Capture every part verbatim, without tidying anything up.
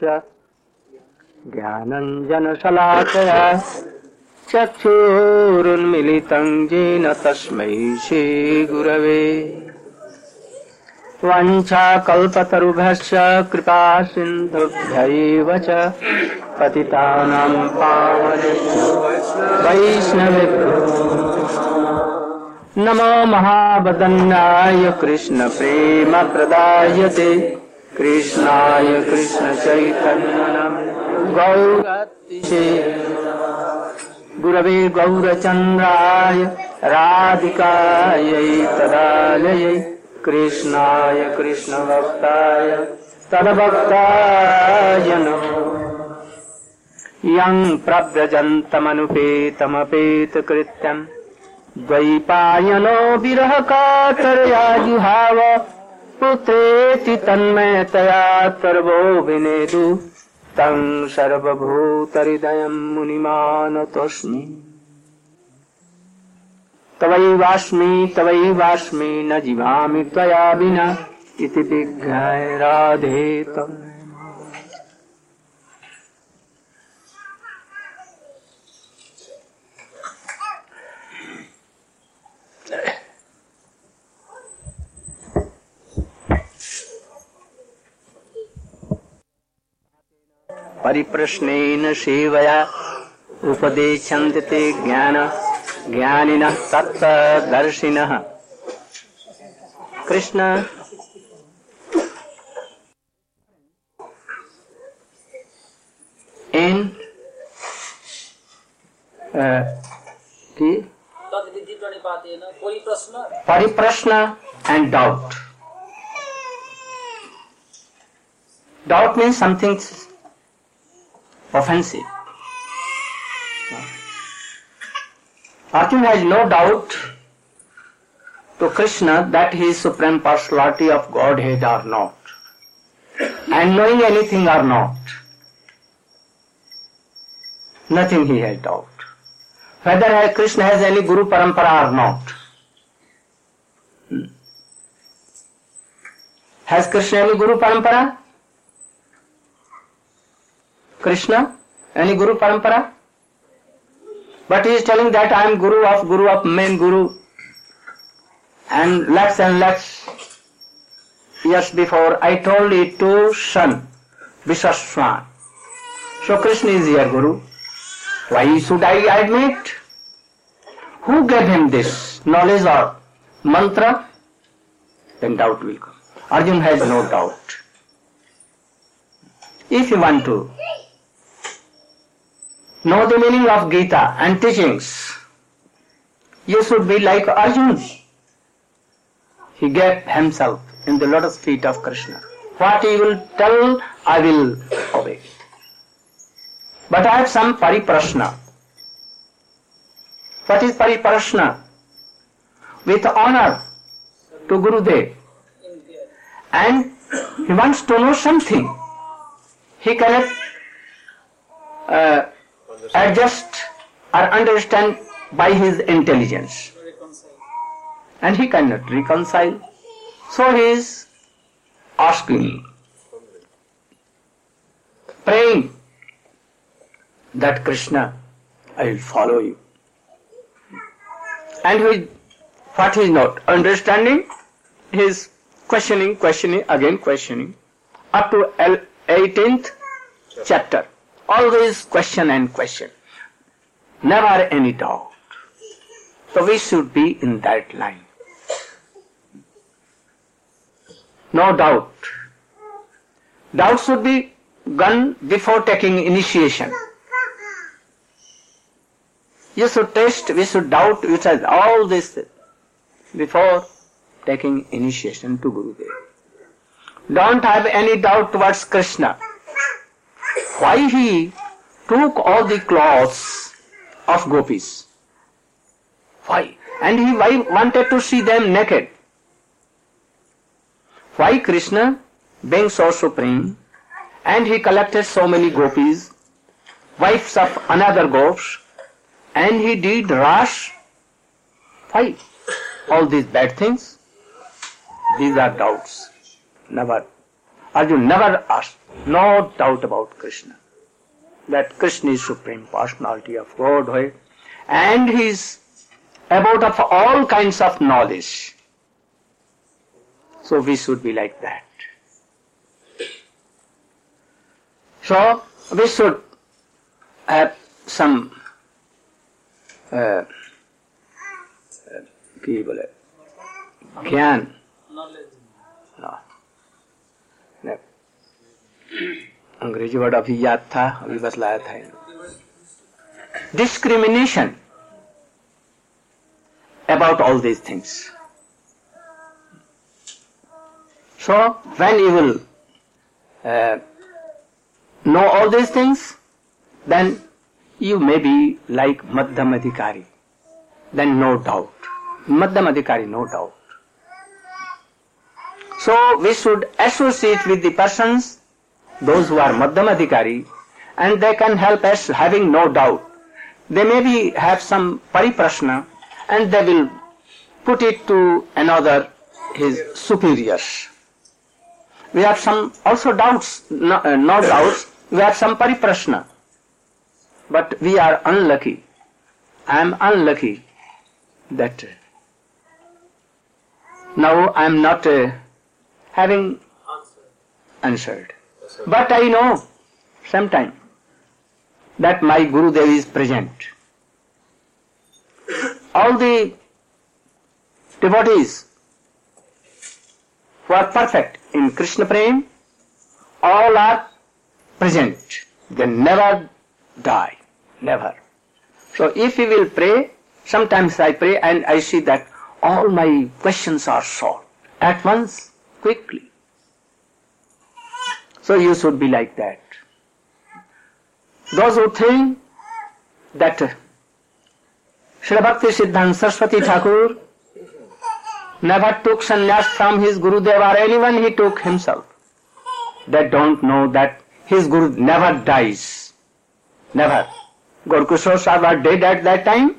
तस्य ज्ञानञ्जनशलाकया चक्षुरुन्मिलितं येन तस्मै श्रीगुरवे वाञ्छाकल्पतरुभ्यश्च कृपासिन्धुभ्यैव च पतितानां पावनेभ्यो वैष्णवेभ्यो नमो महावदन्याय कृष्णप्रेमप्रदायते कृष्णाय कृष्णचैतन्यनामिने गौरतिशे गुरवे गौरचन्द्राय राधिकायै तदालयै कृष्णाय कृष्णभक्ताय तद्भक्ताय नमो यं प्रव्रजन्तमनुपेतमपेतकृत्यं द्वैपायनो विरहकातरया जुहाव पुत्रेति तन्मयतया सर्वोऽभिनेदु तं सर्वभूतहृदयं मुनिमानतोऽस्मि तवैवास्मि तवैवास्मि न जीवामि त्वया विना इति विज्ञाय राधे तम् परिप्रश्नेन सेवया उपदेशन्ति ते ज्ञान ज्ञानिनः तत्त्वदर्शिनः Krishna in uh, परिप्रश्न and doubt. Doubt means something offensive. Arjuna has no doubt to Krishna that he is Supreme Personality of Godhead or not, and knowing anything or not. Nothing he has doubt. Whether Krishna has any Guru Parampara or not. Hmm. Has Krishna any Guru Parampara? Krishna, any Guru Parampara? But he is telling that I am Guru of Guru of main Guru. And lakhs and lakhs years before I told it to son, Vishwaswan. So Krishna is your Guru. Why should I admit? Who gave him this knowledge or mantra? Then doubt will come. Arjuna has no doubt. If you want to know the meaning of Gita and teachings, you should be like Arjuna. He gave himself in the lotus feet of Krishna. What he will tell, I will obey. But I have some pariprashna. What is pariprashna? With honor to Gurudev. And he wants to know something. He cannot uh, adjust or understand by his intelligence. And he cannot reconcile. So he is asking, praying that Krishna, I will follow you. And he, what he is not understanding, he is questioning, questioning, again questioning. Up to eighteenth chapter. Always question and question. Never any doubt. So we should be in that line. No doubt. Doubt should be gone before taking initiation. You should test, we should doubt, we should all this before taking initiation to Gurudev. Don't have any doubt towards Krishna. Why he took all the clothes of gopis? Why? And he why wanted to see them naked. Why Krishna, being so supreme, and he collected so many gopis, wives of another gopis, and he did rash? Why? All these bad things? These are doubts. Never. Arjuna never asked, no doubt about Krishna. That Krishna is Supreme Personality of Godhead and He is abode of all kinds of knowledge. So we should be like that. So we should have some uh, की बोले ज्ञान अंग्रेजी word अभी याद था, अभी बस लाया था. Discrimination about all these things. So when you will uh, know all these things, then you may be like Madhyam Adhikari. Then no doubt. Madhyam Adhikari, no doubt. So we should associate with the persons, those who are Madhyam Adhikari, and they can help us having no doubt. They maybe have some pariprashna and they will put it to another, his superiors. We have some also doubts, no, uh, no doubts, we have some pariprashna. But we are unlucky. I am unlucky that now I am not uh, having answered. But I know sometime that my Gurudev is present. All the devotees who are perfect in Krishna Prem, all are present. They never die. Never. So if we will pray, sometimes I pray and I see that all my questions are solved at once, quickly. So you should be like that. Those who think that Srila Bhakti Siddhanta Saraswati Thakur never took sannyas from his Gurudev or anyone, he took himself. They don't know that his Guru never dies. Never. Gaurkishore Sahib was dead at that time.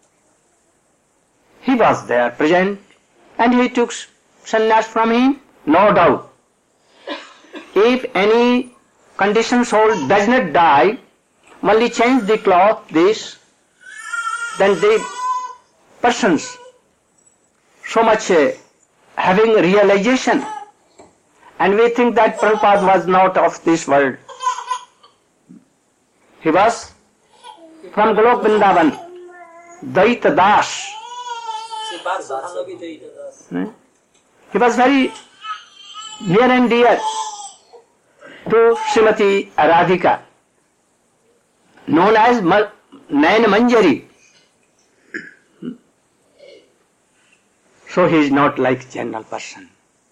He was there present and he took sannyas from him, no doubt. If any conditioned soul does not die, only change the cloth, this, then the persons so much uh, having realization, and we think that Prabhupada was not of this world. He was from Golok Vrindavan, Daita Das. Hmm? He was very near and dear to Srimati Radhika, known as Ma- Nayan Manjari. So he is not like general person.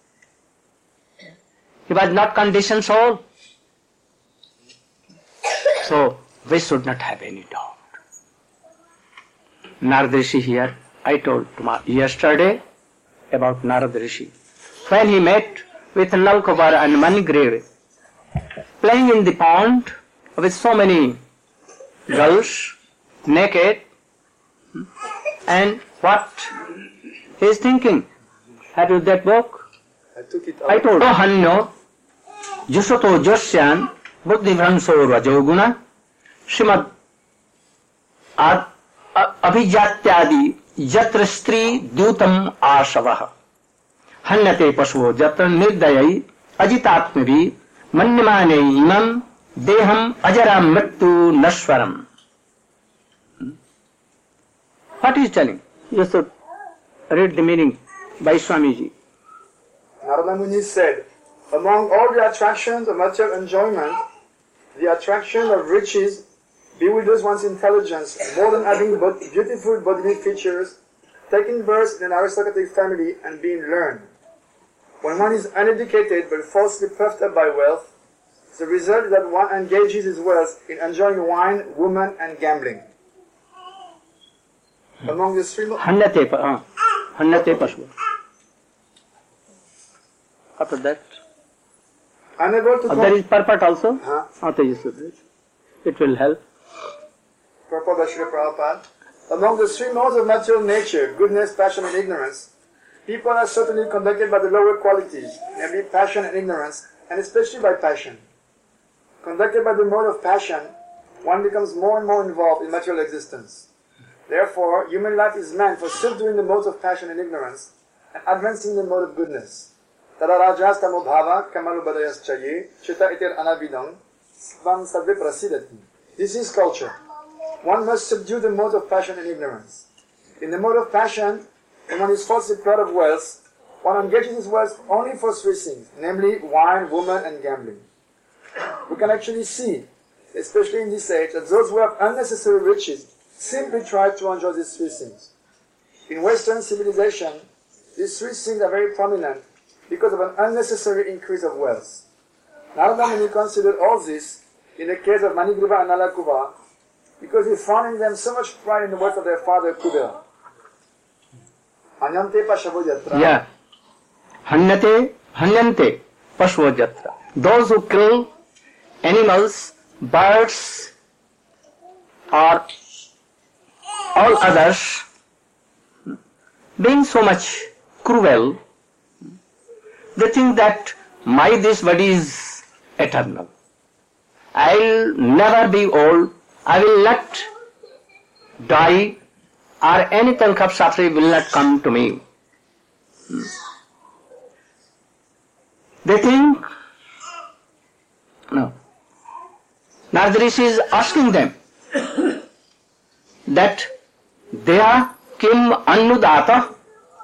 He was not conditioned soul. So we should not have any doubt. Narad Rishi here, I told tomorrow, yesterday about Narad Rishi. When he met with Nalkabar and Manigrave, playing in the pond with so many girls, naked, and what he is thinking. Have you that book? I took it out. I told Hanyo, Jusoto Josyan, Buddhi Vranso Rajoguna, Srimad Abhijatyadi, Jatra Stri Dutam Ashavaha, Hanyate Pasvo Jatra Nirdayai, Ajitatmavi, Manyamane Imam, Deham Ajaram Mrittu Nashwaram. What is telling? You should read the meaning by Swamiji. Narada Muni said, among all the attractions of material enjoyment, the attraction of riches bewilders one's intelligence more than having but beautiful bodily features, taking birth in an aristocratic family, and being learned. When one is uneducated but falsely puffed up by wealth, the result is that one engages his wealth in enjoying wine, women, and gambling. Among the three... Hanyate Pasvo. After that, Unable to uh, there is purport also. Huh? After you should read. It will help. Purport by Srila Prabhupada. Among the three modes of material nature, goodness, passion, and ignorance, people are certainly conducted by the lower qualities, namely passion and ignorance, and especially by passion. Conducted by the mode of passion, one becomes more and more involved in material existence. Therefore, human life is meant for subduing the modes of passion and ignorance and advancing the mode of goodness. Tadarajas tamo bhava kamalubadayas chaye chita itir anabidam svam sarve prasidati. This is culture. One must subdue the mode of passion and ignorance. In the mode of passion, when one is falsely proud of wealth, one engages his wealth only for three things, namely wine, woman, and gambling. We can actually see, especially in this age, that those who have unnecessary riches simply try to enjoy these three things. In Western civilization, these three things are very prominent because of an unnecessary increase of wealth. Narada Muni considered all this in the case of Manigriva and Nalakuva because he found in them so much pride in the wealth of their father Kubera. Hanyante Pashavojatra. Yeah. Hanyate, hanyante Pashavojatra. Those who kill animals, birds, or all others, being so much cruel, they think that my this body is eternal. I'll never be old, I will not die, or any tank of suffering will not come to me. They think, no. Narada Rishi is asking them that they are kim annudata.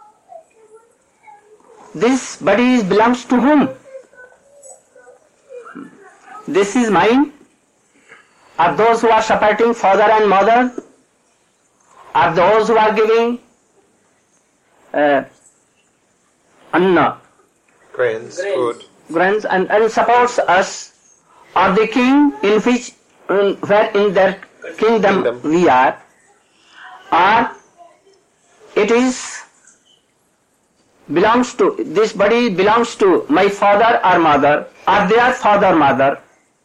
This body belongs to whom? This is mine? Are those who are supporting father and mother? Are those who are giving uh, anna, grains, food, grains and, and supports us? Are the king in which, in, where in their kingdom, kingdom we are? Or it is belongs to, this body belongs to my father or mother, or their father mother,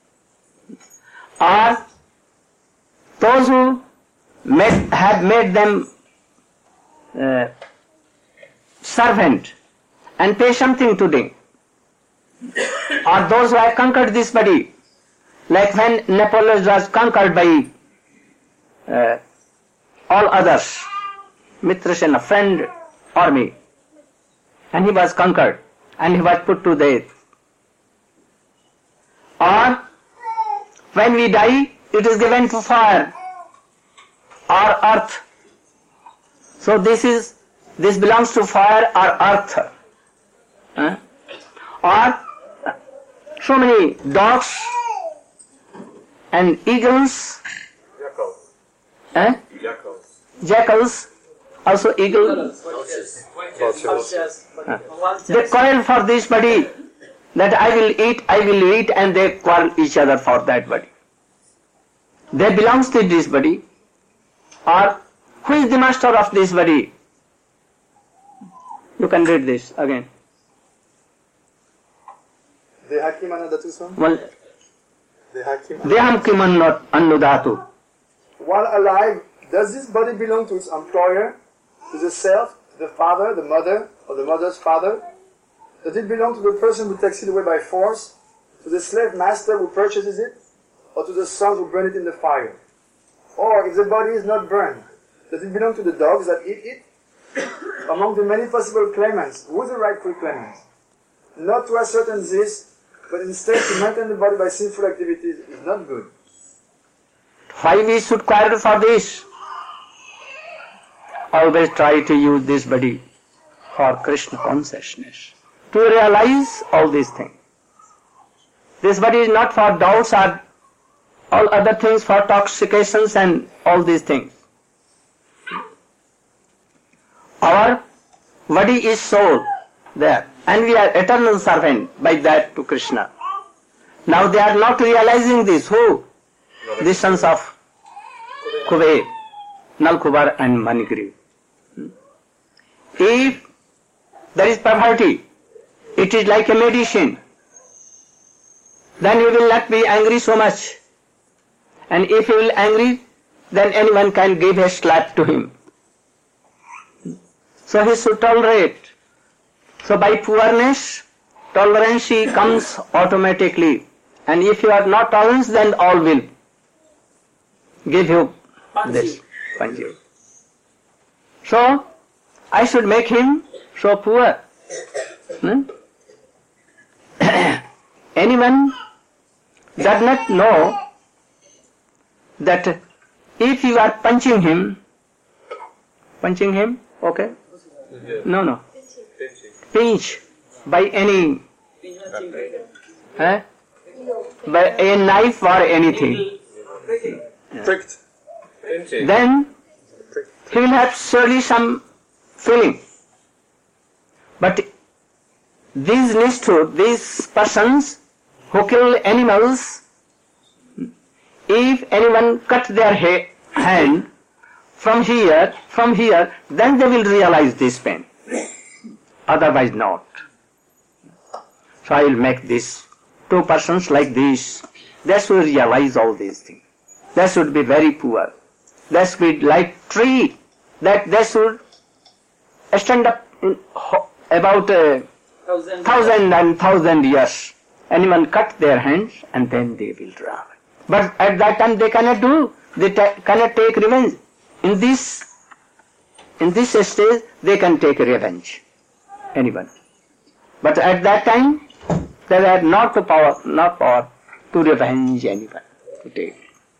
or those who made, have made them uh, servant and pay something to them, or those who have conquered this body, like when Napoleon was conquered by uh, all others, Mitrasena, friend army, and he was conquered and he was put to death. Or when we die, it is given to fire or earth. So this is this belongs to fire or earth. Huh? Or so many dogs and eagles, jackals, eh? jackals, jackals, also eagle. vultures. Huh. They quarrel for this body, that I will eat, I will eat, and they quarrel each other for that body. They belongs to this body. Or who is the master of this body? You can read this again. Dehaki manadatusam. Well, Dehaki Deham kiman annudatu. While alive, does this body belong to its employer, to the self, to the father, the mother, or the mother's father? Does it belong to the person who takes it away by force, to the slave master who purchases it, or to the sons who burn it in the fire? Or, if the body is not burned, does it belong to the dogs that eat it? Among the many possible claimants, who is the rightful claimant? Not to ascertain this, but instead to maintain the body by sinful activities is not good. Why we should quarrel for this? Always try to use this body for Krishna consciousness, to realize all these things. This body is not for doubts or all other things, for toxications and all these things. Our body is soul there, and we are eternal servant by that to Krishna. Now they are not realizing this. Who? The sons of Kuber, Nalkubar and Manigriva. If there is poverty, it is like a medicine. Then he will not be angry so much. And if he will angry, then anyone can give a slap to him. So he should tolerate. So by poorness, tolerance comes automatically. And if you are not tolerant, then all will give you this, punch you. So, I should make him so poor. Hmm? Anyone does not know that if you are punching him, punching him, okay? No, no. Pinch by any, eh? by a knife or anything. Pricked. Then he will have surely some feeling. But these Nishthur, these persons who kill animals, if anyone cut their ha- hand from here, from here, then they will realize this pain. Otherwise not. So I will make this two persons like this. They should realize all these things. They should be very poor. They should be like tree. That they should stand up in ho- about a thousand. thousand and thousand years. Anyone cut their hands and then they will die. But at that time they cannot do. They ta- cannot take revenge. In this, in this stage, they can take revenge. Anyone. But at that time, they had not the power, not power to revenge anyone, to take.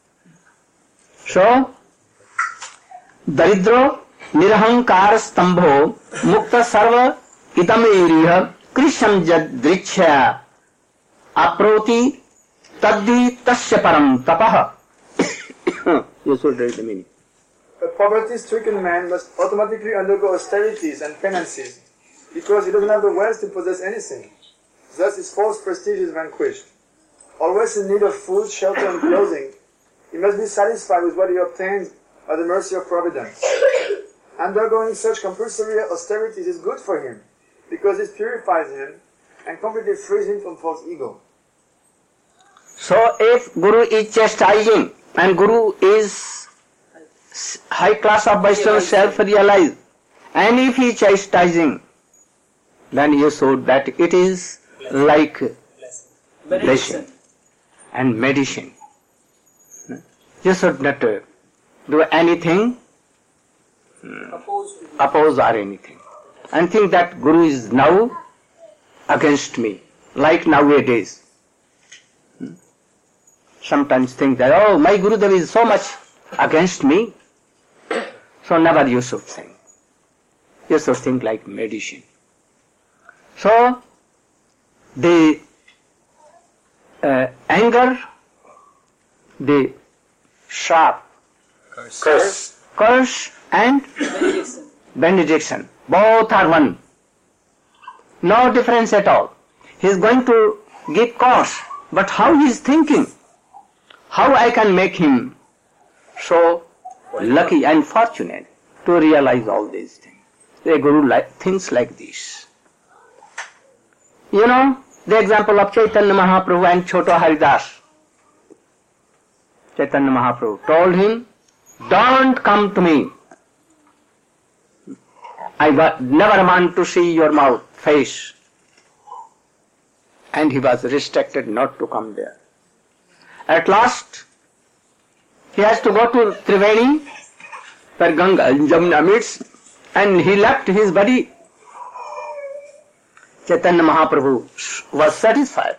So, Daridro Nirahankar Stambho Mukta Sarva Itameriha Krisham Jadrichya Aproti Taddi Tasya Param Tapaha. You should read the meaning. A poverty-stricken man must automatically undergo austerities and penances because he doesn't have the wealth to possess anything. Thus his false prestige is vanquished. Always in need of food, shelter and clothing, he must be satisfied with what he obtains by the mercy of Providence. Undergoing such compulsory austerities is good for him because it purifies him and completely frees him from false ego. So if Guru is chastising and Guru is high class of Vaishnava self-realized, and if he is chastising, then you should that it is like blessing and medicine. You should not uh, do anything Opposed. oppose or anything and think that Guru is now against me, like nowadays. Sometimes think that, oh, my Gurudev is so much against me. So never you should think. You should think like medicine. So, the uh, anger, the sharp Curse. curse and Benediction. benediction, both are one. No difference at all. He is going to give cause, but how he is thinking, how I can make him so lucky and fortunate to realize all these things. The Guru li- thinks like this. You know, the example of Chaitanya Mahaprabhu and Choto Haridas. Chaitanya Mahaprabhu told him, don't come to me. I wa- never want to see your mouth, face. And he was restricted not to come there. At last, he has to go to Triveni, where Ganga and Jamuna meets, and he left his body. Chaitanya Mahaprabhu was satisfied.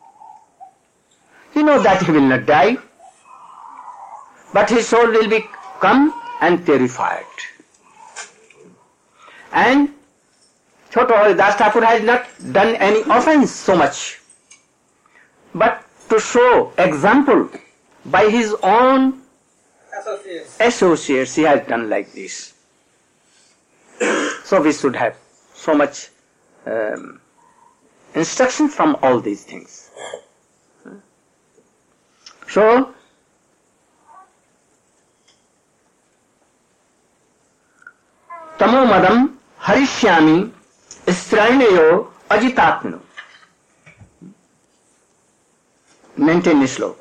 He knows that he will not die, but his soul will be come and purified. And Choto Haridas Thakur has not done any offense so much, but to show example by his own Associates. associates he has done like this. So we should have so much um, instruction from all these things. So, Tamo madam harishyami strainayo ajitatnu. Maintain this slope.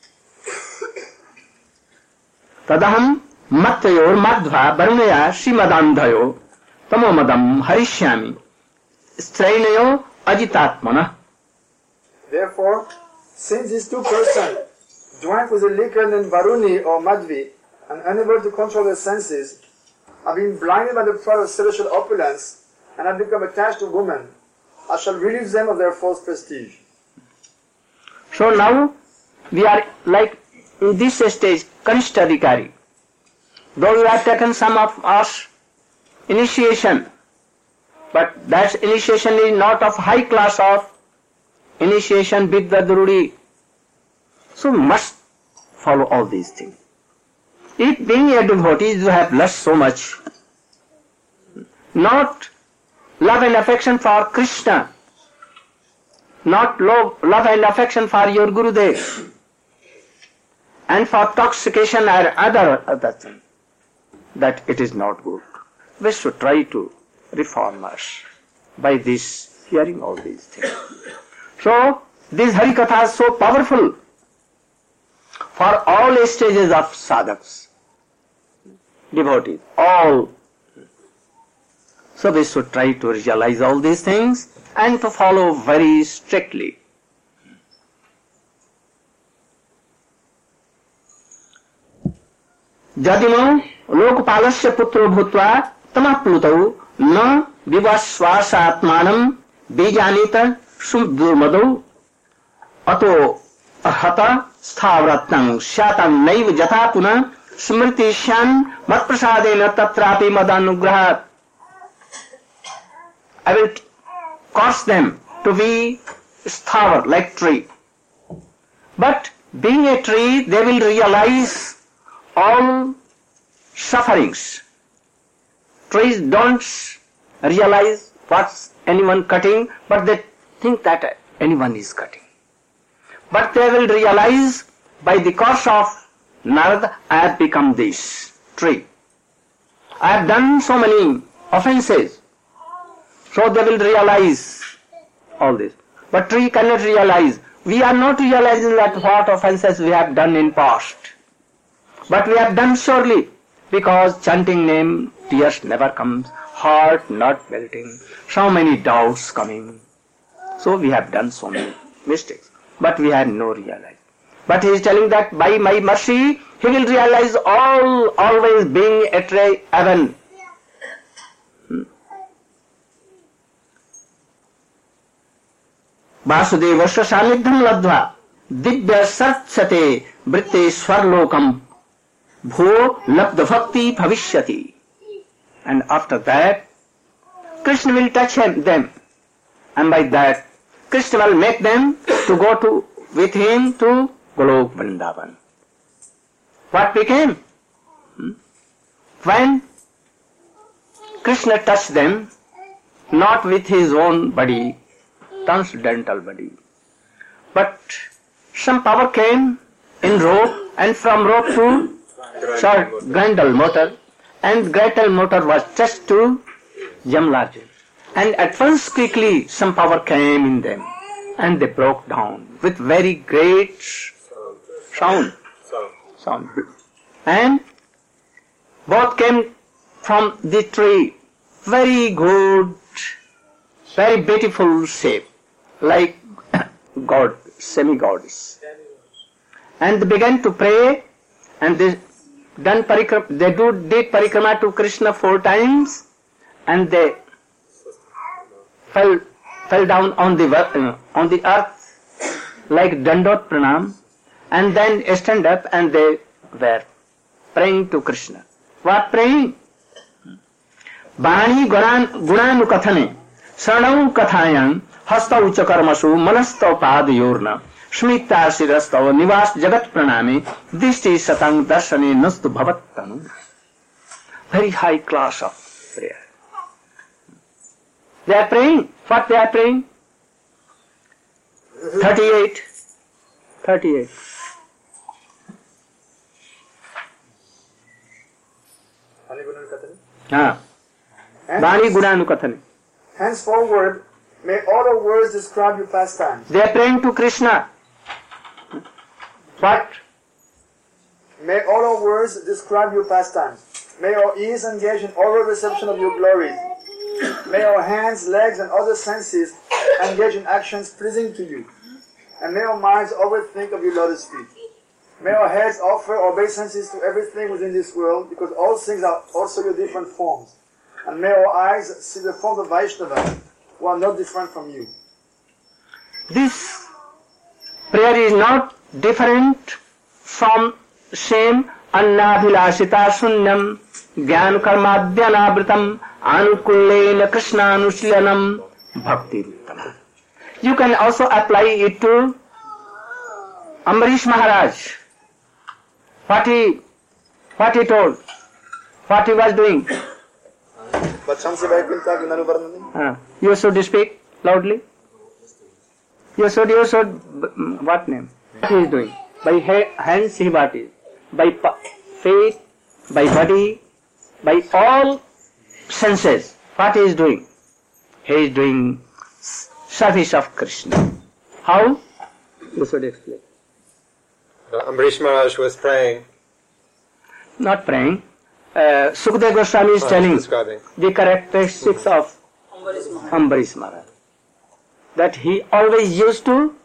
Tadaham matyayor madhva varunaya srimadandhayo tamo madam harishyami strainayo ajitatmana. Therefore, since these two persons drank with a liquor named Varuni or Madhvi and unable to control their senses, have been blinded by the pride of celestial opulence and have become attached to women, I shall relieve them of their false prestige. So now we are like in this stage, Kanishta Adhikari. Though we have taken some of us initiation, but that initiation is not of high class of initiation Vidya Durudi. So must follow all these things. If being a devotee you have lost so much, not love and affection for Krishna, not love, love and affection for your Gurudev, and for intoxication or other, other things, that it is not good. We should try to reform us by this, hearing all these things. So, this Harikatha is so powerful for all stages of sadhaks, devotees, all. So we should try to realize all these things and to follow very strictly. Jadimo lokpalasya putro bhutva tamaplutau na vivasvasatmanam bijanita sumdurmadau ato ahata sthavratnam shatam naiv jatapuna smritishan matprasadena tatrapi madanugrahat. I will cause them to be sthavar, like tree. But being a tree, they will realize all sufferings. Trees don't realize what's anyone cutting, but they think that anyone is cutting. But they will realize by the course of Narad, I have become this tree. I have done so many offenses. So they will realize all this. But tree cannot realize. We are not realizing that what offenses we have done in past. But we have done surely, because chanting name, tears never comes, heart not melting, so many doubts coming. So we have done so many mistakes. But we have no realize. But he is telling that by my mercy, he will realize all, always being a tree heaven. Vasudevasya sanidham ladva divya sartsate vritte swarlokam bho labdha bhakti bhavishyati. And after that, Krishna will touch him, them, and by that, Krishna will make them to go to with him to Golok Vrindavan. What became? Hmm? When Krishna touched them, not with his own body, transcendental body, but some power came in rope, and from rope to short Grendel motor, and Grendel motor was touched to Yamlarjun. And at once quickly some power came in them, and they broke down with very great sound. sound. And both came from the tree, very good, very beautiful shape, like God, semi-gods. And they began to pray, and they done parikram, they do did parikrama to Krishna four times, and they fell fell down on the uh, on the earth like Dandot Pranam, and then stand up and they were praying to Krishna. What praying? Bani Gunanu Kathane Sanau Kathayam Hastau Chakarmasu Manastau Padayorna Shmita Sirastau Nivas Jagat Pranami Dishti Satang Darshani Nastu Bhavattanu. Very high class of prayer. They are praying. What they are praying? Thirty-eight. Thirty-eight. Ah. Bani Gunanu Kathane. Henceforward, may all the words describe your pastimes. They are praying to Krishna. What? May all the words describe your pastimes. May our ears engage in oral reception of your glories. May our hands, legs, and other senses engage in actions pleasing to you. And may our minds always think of your lotus feet. May our heads offer obeisances to everything within this world, because all things are also your different forms. And may our eyes see the forms of Vaishnavas, who are not different from you. This prayer is not different from same annabhilasita sunyam jnana karmadhyanabritam anukullena krishnanuslanam bhakti. You can also apply it to Ambarish Maharaj. What he, what he told, what he was doing. Uh, you should speak loudly. You should, you should, what name? What he is doing? By hands he what is? By feet, by body, by all senses. What he is doing? He is doing service of Krishna. How? You should explain. Uh, Ambarish Maharaj was praying. Not praying. Uh, Sukadeva Goswami is Oh, telling describing. the characteristics of Ambarish Maharaj. That he always used to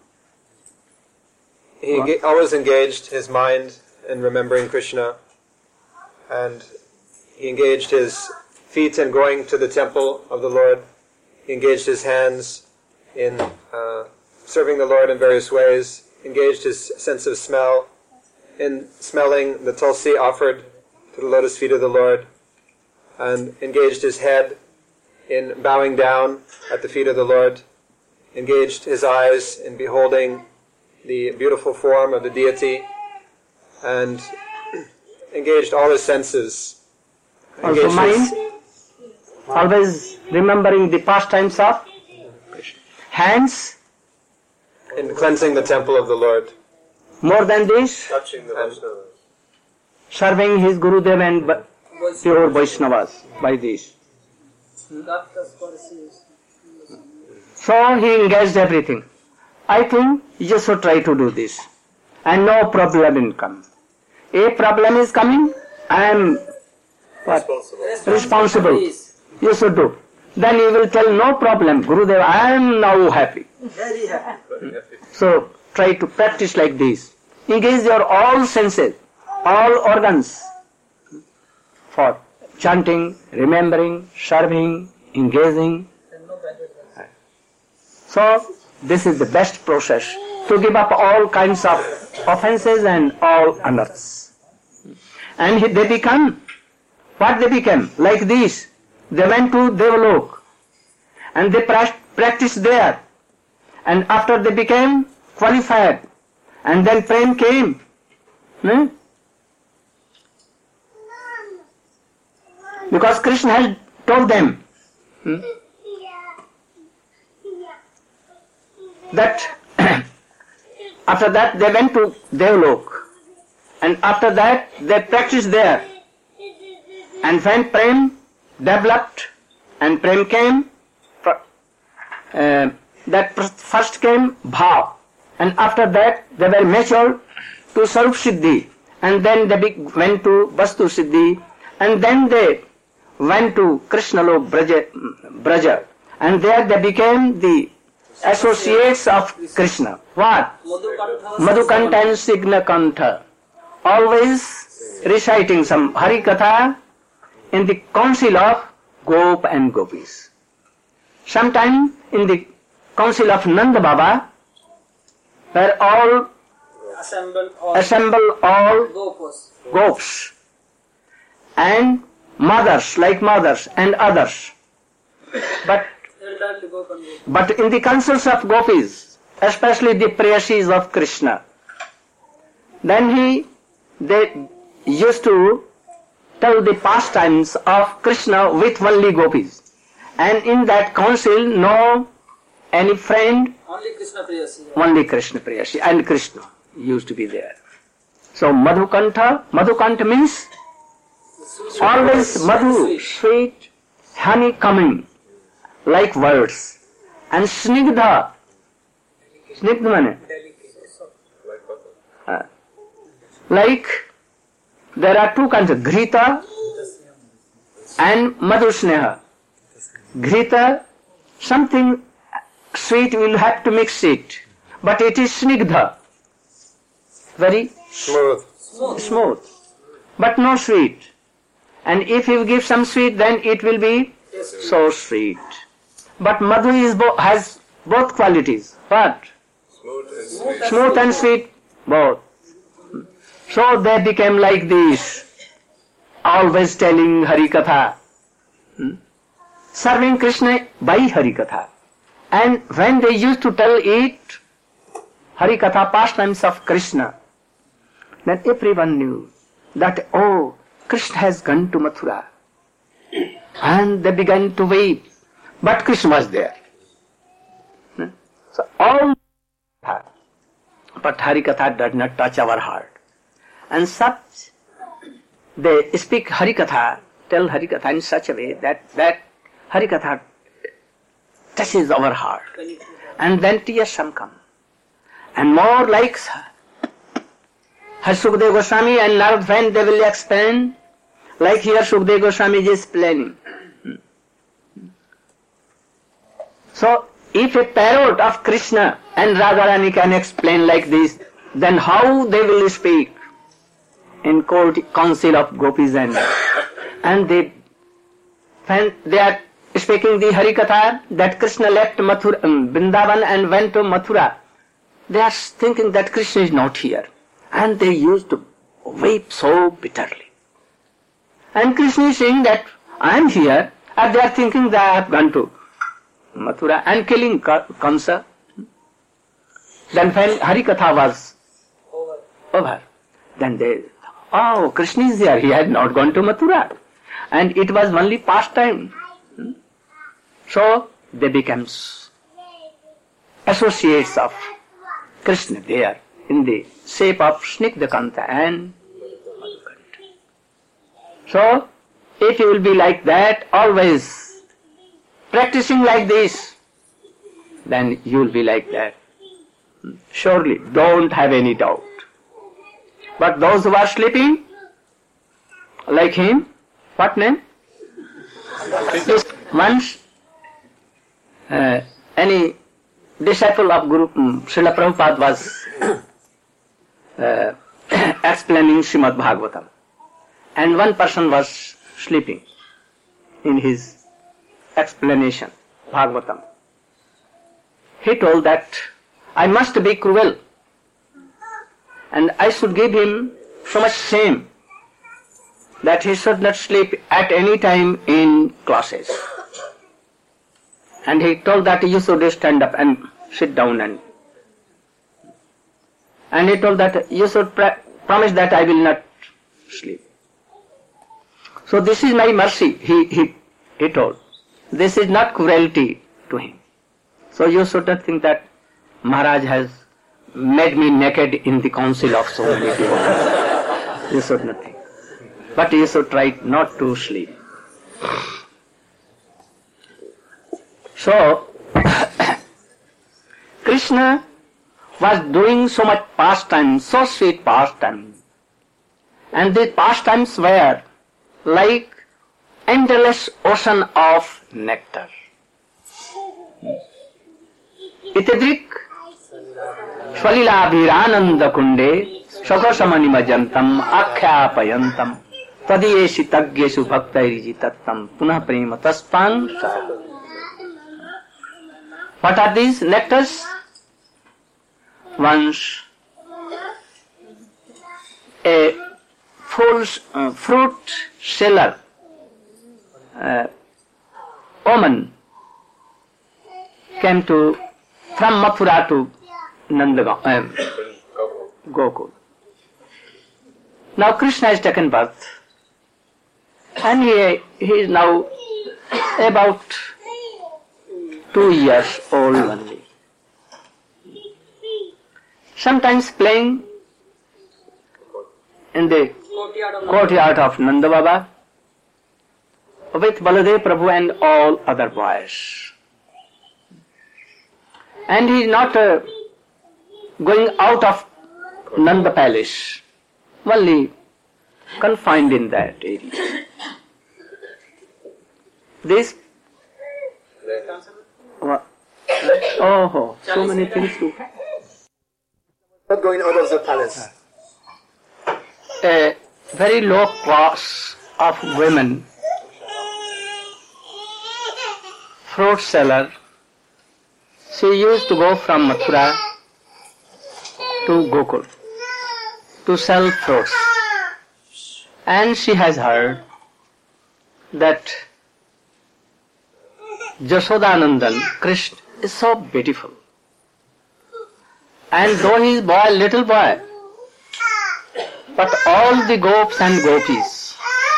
He enga- always engaged his mind in remembering Krishna, and he engaged his feet in going to the temple of the Lord. He engaged his hands in uh, serving the Lord in various ways. Engaged his sense of smell in smelling the tulsi offered to the lotus feet of the Lord, and engaged his head in bowing down at the feet of the Lord. Engaged his eyes in beholding the beautiful form of the deity, and engaged all his senses. also Engaged mind, his- always remembering the pastimes of hands. in cleansing the temple of the Lord. More than this, Touching the Vaishnavas. serving his Gurudev and ba- pure Vaishnavas by this. So he engaged everything. I think you should try to do this. And no problem will come. A problem is coming, I am what? responsible. You should do. Then you will tell no problem. Gurudev, I am now happy. Very happy. So try to practice like this. Engage your all senses, all organs for chanting, remembering, serving, engaging. So this is the best process to give up all kinds of offenses and all unearths. And he- they become, what they became? Like this. They went to Devalok and they pra- practiced there. And after they became qualified, and then Prem came. Hmm? Because Krishna has told them hmm, that after that they went to Devalok, and after that they practiced there. And when Prem developed and Prem came, uh, that first came Bhav, and after that they were matured to Sarup Siddhi, and then they be- went to Vastu Siddhi, and then they went to Krishna Lok Braja, Braja, and there they became the associates of Krishna. What? Madhukanta and Signakanta, always reciting some Hari Katha in the council of Gop and Gopis. Sometime in the council of Nanda Baba, where all Assemble all assemble all gopis. gops and mothers, like mothers and others. But Elderly gopis. but in the councils of gopis, especially the preyasis of Krishna, then he they used to tell the pastimes of Krishna with only gopis. And in that council, no any friend, Only Krishna Priyasi. only Krishna Priyasi, and Krishna used to be there. So Madhukanta, Madhukanta means always Madhu, sweet, honey coming, like words. And Snigdha, Snigdha mane? Uh, like, there are two kinds of Ghrita and Madhusneha. Ghrita, something sweet, you will have to mix it. But it is snigdha, very Smooth. smooth, but no sweet. And if you give some sweet, then it will be so sweet. But madhu is bo- has both qualities. What? Smooth and sweet, both. So they became like this, always telling Hari Katha, hmm? serving Krishna by Hari Katha. And when they used to tell it, Hari Katha, pastimes of Krishna, then everyone knew that, oh, Krishna has gone to Mathura. And they began to weep. But Krishna was there. Hmm? So all, but Harikatha does not touch our heart. And such, they speak Harikatha, tell Harikatha in such a way that, that Harikatha touches our heart. And then tears some come. And more like Sukadeva Goswami and Narad, when they will explain, like here Sukadeva Goswami is explaining. So, if a parrot of Krishna and Radharani can explain like this, then how they will speak in court council of gopis and and they when they are speaking the Harikatha that Krishna left Mathura, um, Vrindavan and went to Mathura, they are thinking that Krishna is not here, and they used to weep so bitterly. And Krishna is saying that I am here, and they are thinking that I have gone to Mathura and killing Kamsa. Then when Harikatha was over, over then they, oh, Krishna is here, he had not gone to Mathura. And it was only pastime. So they became associates of Krishna there in the shape of Snigdhakanta and Madhukanta. So if you will be like that, always practicing like this, then you will be like that. Surely, don't have any doubt. But those who are sleeping, like him, what name? Once, uh, any disciple of Guru um, Srila Prabhupada was uh, explaining Srimad Bhagavatam, and one person was sleeping in his explanation, Bhagavatam. He told that I must be cruel and I should give him so much shame that he should not sleep at any time in classes. And he told that you should stand up and sit down and and he told that you should pra- promise that I will not sleep. So this is my mercy, he, he, he told. This is not cruelty to him. So you should not think that Maharaj has made me naked in the council of so many people. You should not think. But you should try not to sleep. So, Krishna was doing so much pastime, so sweet pastime. And these pastimes were like endless ocean of nectar. Itadrik Svalilabhirananda kunde Sakasamanimajantam Akhapayantam Tadiyeshi Tagyesu Bhaktairiji Tattam Punah Prema Taspan. What are these nectars? Once a full uh, fruit seller, uh, woman, came to from Mathura to Nandagaon, uh, Gokul. Now Krishna has taken birth, and he, he is now about two years old only. Sometimes playing in the courtyard of Nanda Baba with Baladev Prabhu and all other boys. And he is not uh, going out of Nanda Palace, only confined in that area. This Oh, so many things to. Not going out of the palace. A very low class of women, fruit seller, she used to go from Mathura to Gokul to sell fruits. And she has heard that Jashodanandan, Krishna, is so beautiful. And though he is boy, little boy, but all the gopis and gopis,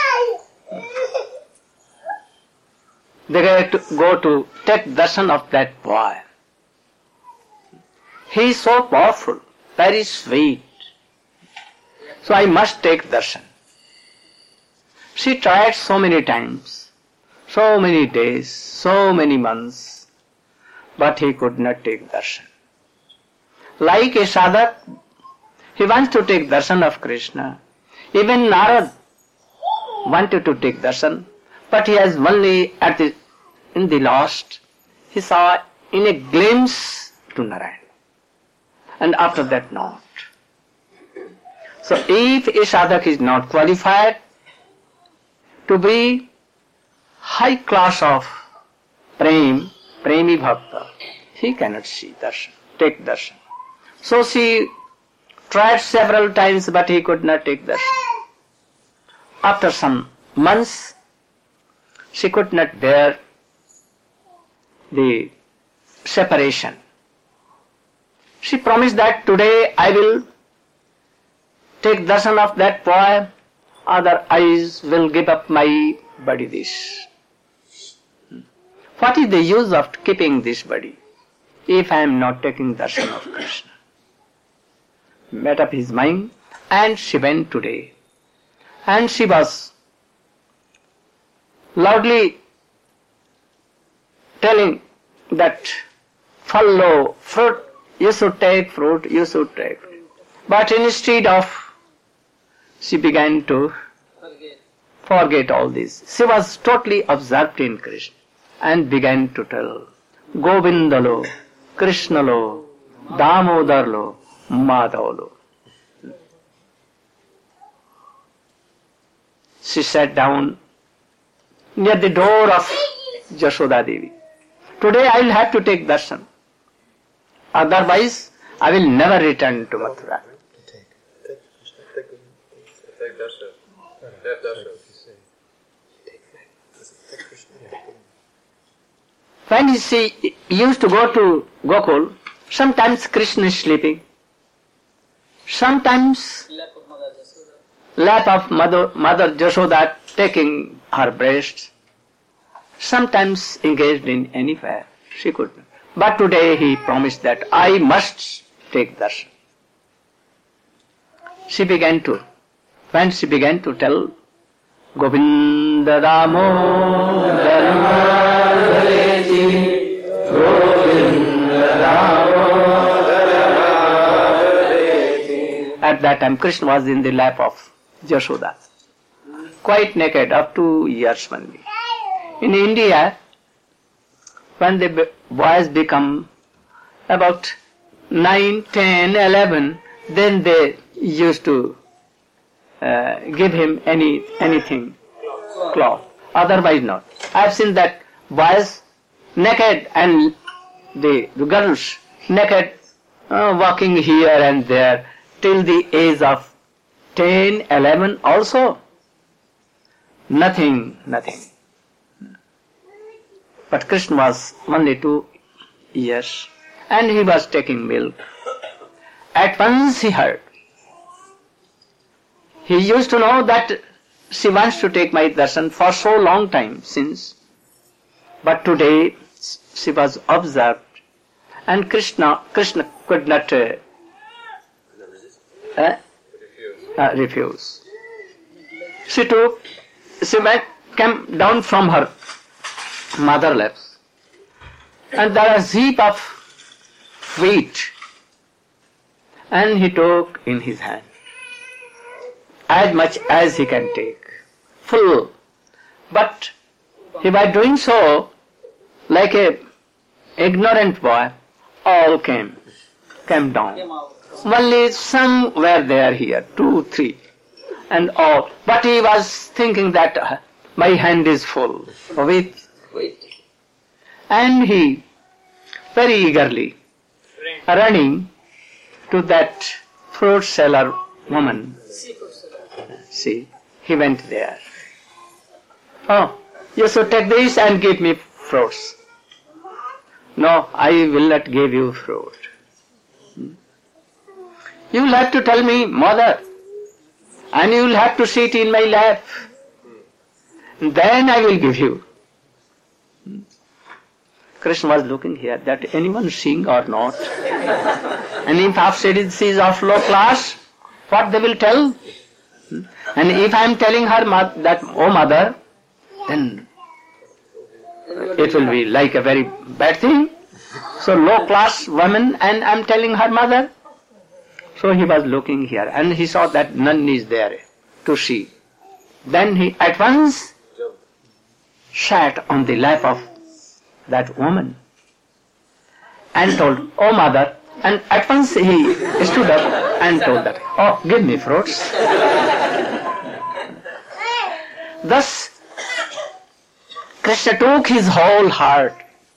they get to go to take darshan of that boy. He is so powerful, very sweet. So I must take darshan. She tried so many times, so many days, so many months, but he could not take darshan. Like a sadhak, he wants to take darshan of Krishna. Even Narad wanted to take darshan, but he has only at the in the last he saw in a glimpse to Narayan, and after that not. So if a sadhak is not qualified to be high class of prem, premi bhakta, he cannot see darshan, take darshan. So she tried several times, but he could not take darshan. After some months, she could not bear the separation. She promised that today I will take darshan of that boy, other eyes will give up my body this. What is the use of keeping this body if I am not taking darshan of Krishna? Made up his mind, and she went today. And she was loudly telling that follow fruit, you should take fruit, you should take. But instead of, she began to Forget. forget all this. She was totally absorbed in Krishna and began to tell Govindalo, Krishnalo, Damodarlo, Madhavalo. She sat down near the door of Jashoda Devi. Today I will have to take darshan. Otherwise, I will never return to Mathura. Take darshan. Take darshan. When she used to go to Gokul, sometimes Krishna is sleeping. Sometimes Lap of Mother Jashoda. lap of Mother, Mother Jashoda taking her breast. Sometimes engaged in any affair. She could not. But today he promised that I must take darshan. She began to, when she began to tell Govinda Damodar Madhaveti, Govinda Damodar Madhaveti. At that time Krishna was in the lap of Jashoda, quite naked, up to years only. In India, when the boys become about nine, ten, eleven, then they used to uh, give him any anything, cloth. Otherwise not. I have seen that boys naked and the, the girls naked, uh, walking here and there till the age of ten, eleven also. Nothing, nothing. But Krishna was only two years and he was taking milk. At once he heard. He used to know that she wants to take my darshan for so long time since. But today she was observed and Krishna, Krishna could not uh, uh, uh, refuse. She took, she went, came down from her mother laps, and there was heap of wheat, and he took in his hand as much as he can take, full. But he by doing so, like a ignorant boy, all came, came down. Came out. Only some were there here, two, three, and all. But he was thinking that uh, my hand is full with wait. And he very eagerly running to that fruit seller woman. Seafood seller. See, he went there. Oh, you should take this and give me fruits. No, I will not give you fruit. Hmm? You will have to tell me, mother, and you will have to sit in my lap. Then I will give you. Hmm? Krishna was looking here that anyone seeing or not. And if after she is of low class, what they will tell? Hmm? And if I am telling her mo- that, oh mother, then it will be like a very bad thing. So low class woman, and I am telling her mother. So he was looking here and he saw that none is there to see. Then he at once sat on the lap of that woman and told, oh mother, and at once he stood up and told that, oh, give me fruits. Thus, Krishna took his whole heart,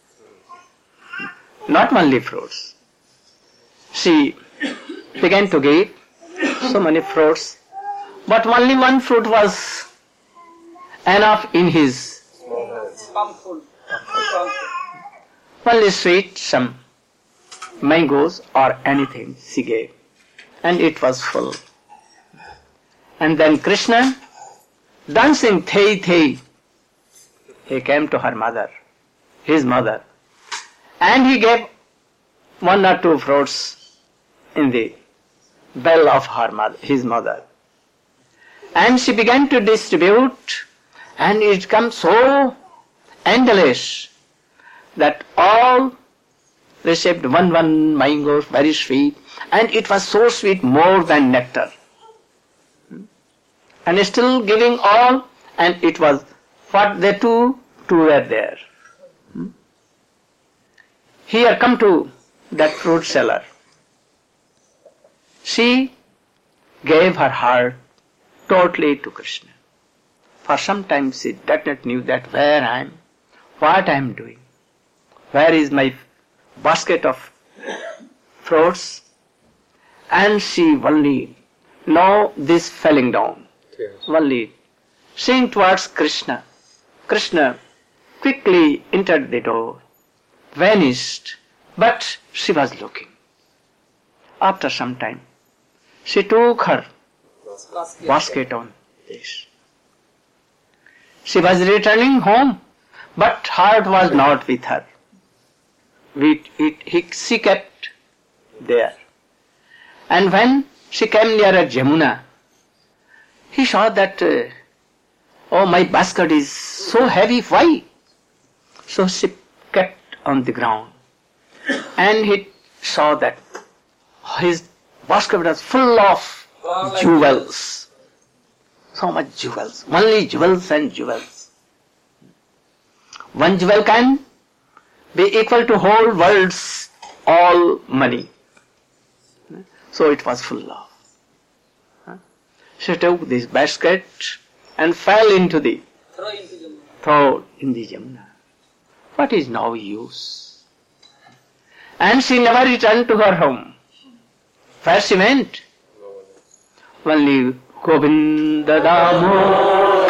not only fruits. She began to give so many fruits, but only one fruit was enough in his Pumpful. Pumpful. only sweet, some mangoes or anything she gave, and it was full. And then Krishna, dancing thei thei, he came to her mother, his mother, and he gave one or two fruits in the bell of her mother, his mother. And she began to distribute, and it comes so endless that all received one one mangoes, very sweet, and it was so sweet more than nectar. And still giving all, and it was what they two, two were there. Here come to that fruit seller. She gave her heart totally to Krishna. For some time she did not knew that where I am, what I am doing, where is my basket of fruits, and she only know this falling down, Yes. only seeing towards Krishna. Krishna quickly entered the door, vanished, but she was looking. After some time, she took her Basket. basket on this. She was returning home, but heart was not with her. It, it, he, she kept there. And when she came near a Jamuna, he saw that, uh, oh, my basket is so heavy, why? So she kept on the ground. And he saw that his basket was full of Wow, like jewels. So much jewels. Only jewels and jewels. One jewel can be equal to whole world's all money. So it was full of. She took this basket and fell into the Throw into the throw in the Jamuna. What is now use? And she never returned to her home. Where she went? Only Govinda Damo.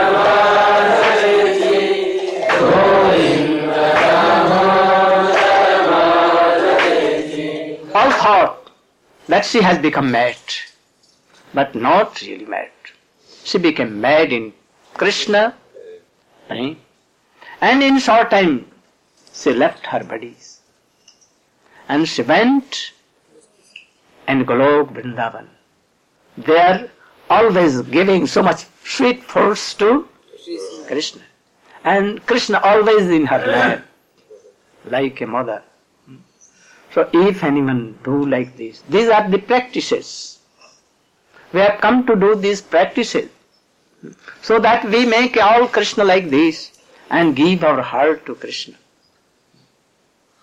All thought that she has become mad, but not really mad. She became mad in Krishna, right? And in short time she left her bodies and she went and Golok Vrindavan. There always giving so much sweet fruits to Krishna. And Krishna always in her lap, like a mother. So if anyone do like this, these are the practices. We have come to do these practices so that we make all Krishna like this and give our heart to Krishna.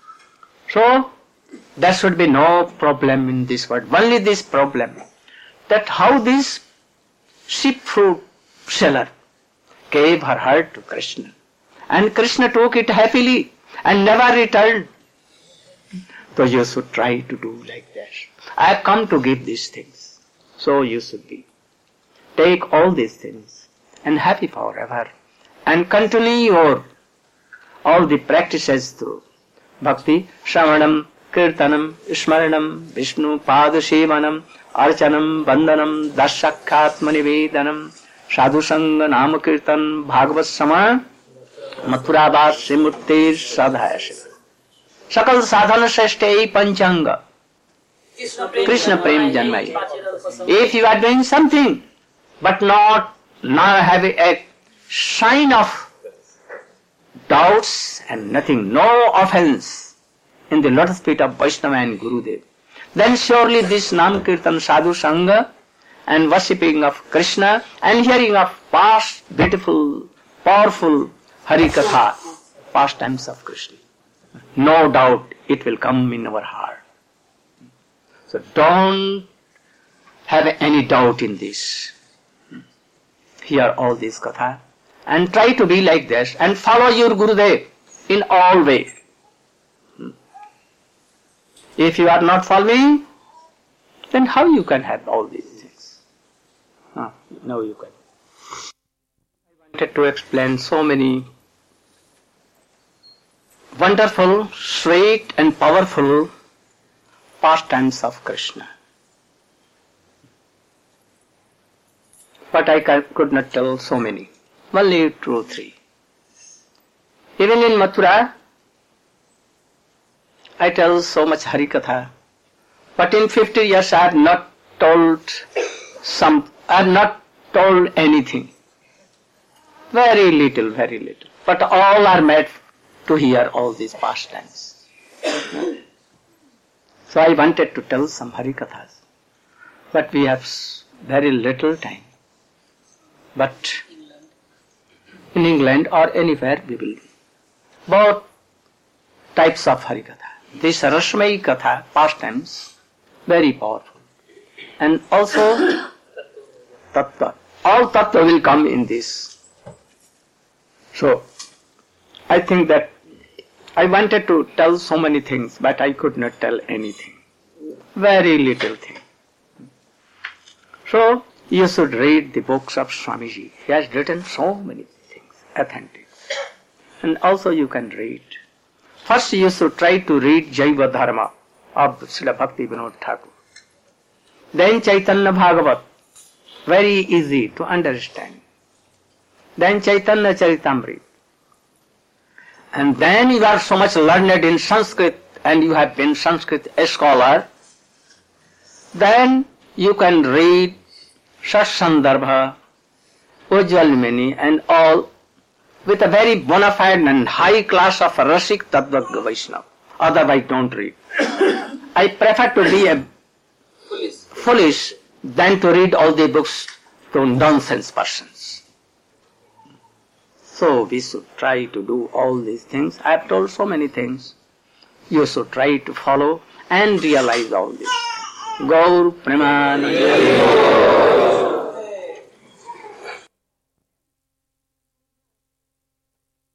So, there should be no problem in this world. Only this problem, that how this sheep fruit seller gave her heart to Krishna. And Krishna took it happily and never returned. So you should try to do like that. I have come to give these things. So you should be. Take all these things and happy forever. And continue your all the practices through bhakti, shravanam, kirtanam, smaranam, Vishnu, padasevanam, archanam, vandanam, dasakhatma nivedanam, sadhu sangha, nama kirtan, bhagavat sama, mathurabas, simurtir, sadhaya shiva. Sakal sadhana shresthe panchanga. Krishna prem janmai. If you are doing something, but not now having a sign of doubts and nothing, no offense in the lotus feet of Vaishnava and Gurudev, then surely this Nam Kirtan Sadhu Sangha and worshipping of Krishna and hearing of past, beautiful, powerful Hari Katha, pastimes of Krishna, no doubt it will come in our heart. So don't have any doubt in this. Hear all this Katha and try to be like this and follow your Gurudev in all ways. If you are not following, then how you can have all these things? Ah, no, you can. I wanted to explain so many wonderful, sweet and powerful pastimes of Krishna. But I could not tell so many. Only two or three. Even in Mathura, I tell so much Hari Katha. But in fifty years I have not told some, I have not told anything. Very little, very little. But all are made to hear all these pastimes. So I wanted to tell some Hari Kathas. But we have very little time. But in England or anywhere we will. Both types of Hari Katha. This Rasmayi Katha, pastimes, very powerful. And also Tattva. All Tattva will come in this. So, I think that I wanted to tell so many things, but I could not tell anything. Very little thing. So, you should read the books of Swamiji. He has written so many things, authentic. And also you can read. First you should try to read Jaiva Dharma of Srila Bhakti Vinod Thakur. Then Chaitanya Bhagavat, very easy to understand. Then Chaitanya Charitamrita. And then you are so much learned in Sanskrit and you have been Sanskrit scholar. Then you can read Satsandarbha, Ujjwal and all with a very bona fide and high class of Rasik Tattva Vaishnava. Otherwise don't read. I prefer to be a Foolish. foolish than to read all the books to nonsense persons. So we should try to do all these things. I have told so many things. You should try to follow and realize all this. Gaur Premanand.